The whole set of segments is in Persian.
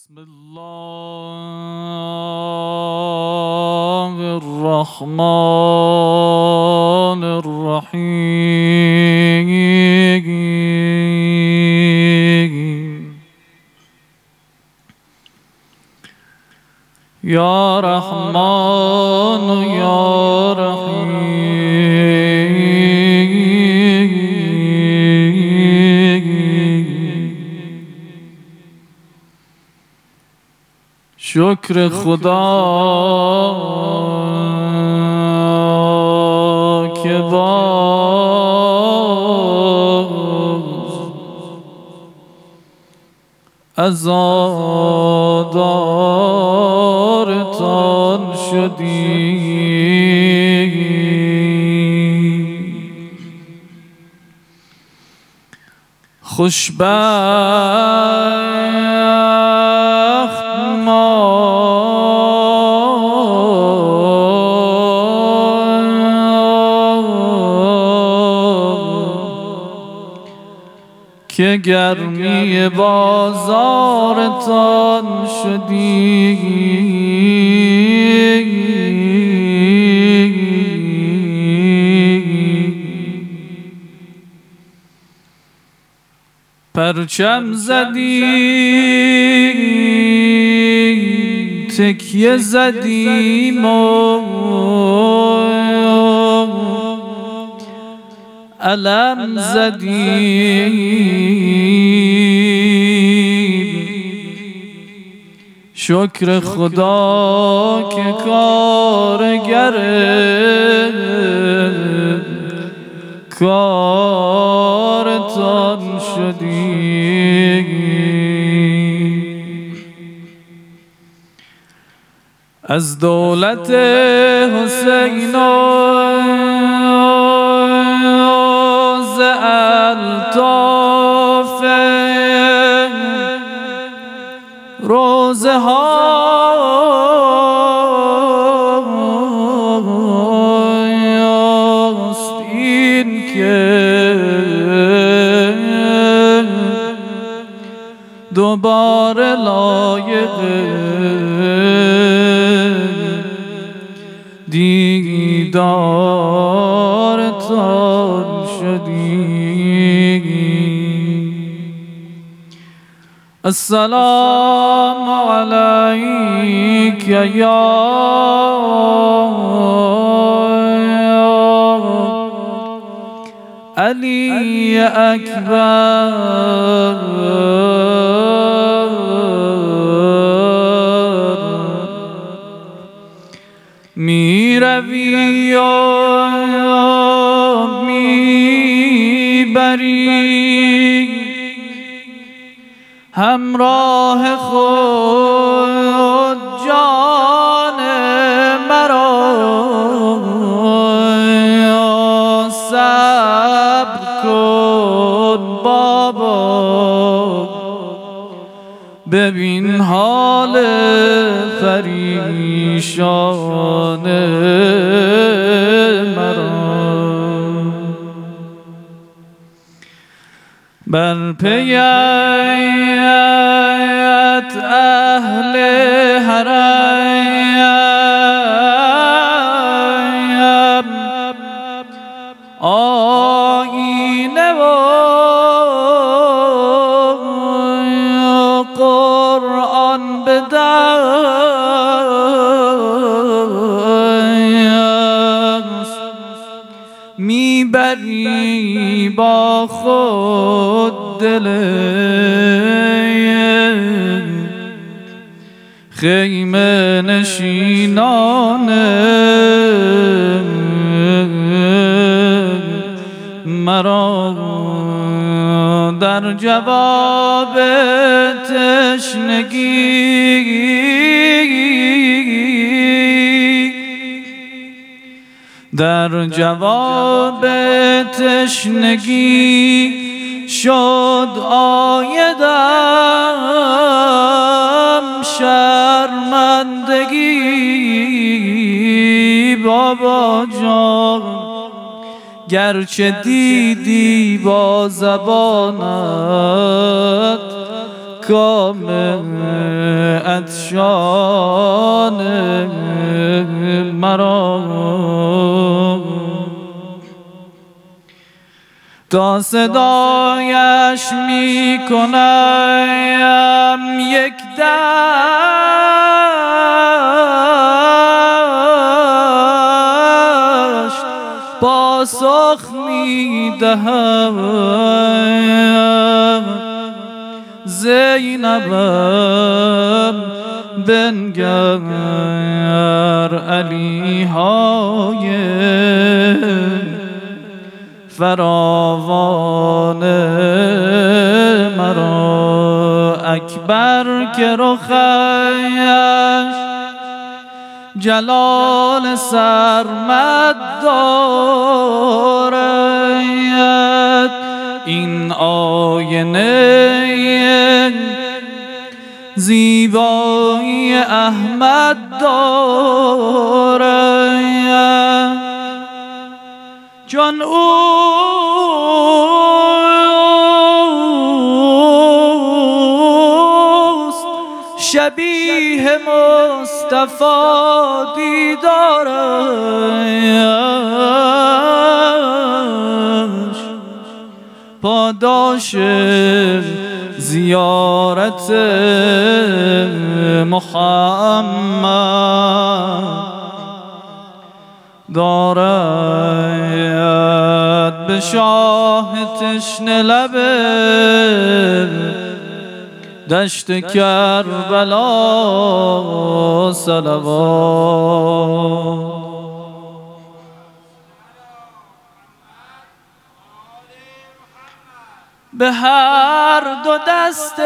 بسم الله الرحمن الرحيم يا رحمن يا رحيم شکر خدا که باز عزادارتان شدیم. خوشبخت ما که گرمی بازارتان شدیم. پرچم زدیم تکیه زدیم و علم زدیم. شکر خدا که کارگر کارتان شدیم. از دولت حسین ز الطاف روزه هاست این که دوباره لایق دیدارتان شدیم. السلام علیک یا علی اکبر می روی و می بری همراه خود جان مرا. صبر کن بابا ببین حال پریشان مرا. بر پیت اهل حرم آیینه و قرآن به دست میبری با خود دل خیمه نشینان مرا. در جواب تشنگی شد آیدم شرمندگی. بابا جان گرچه دیدی با زبانت کامل شان مرا تا صدایش می کنم یک دشت پاسخ می دهم زینبم بنگر علی های فراوان مرا اکبر که رخش جلال سرمد دارد این آینه زیبایی احمد دارد چون اوست شبیه مصطفی دیدارش پاداش زیارت محمد دارد به شاه تشنه لب دشت کربلا صلوات به هر دو دست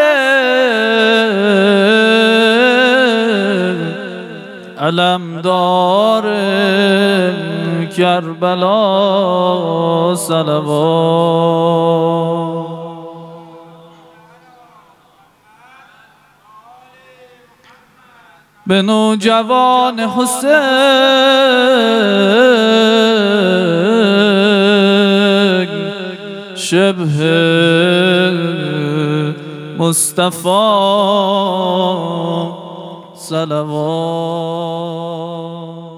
علمدار کربلا صلوات به نوجوان حسین شبه مصطفی صلوات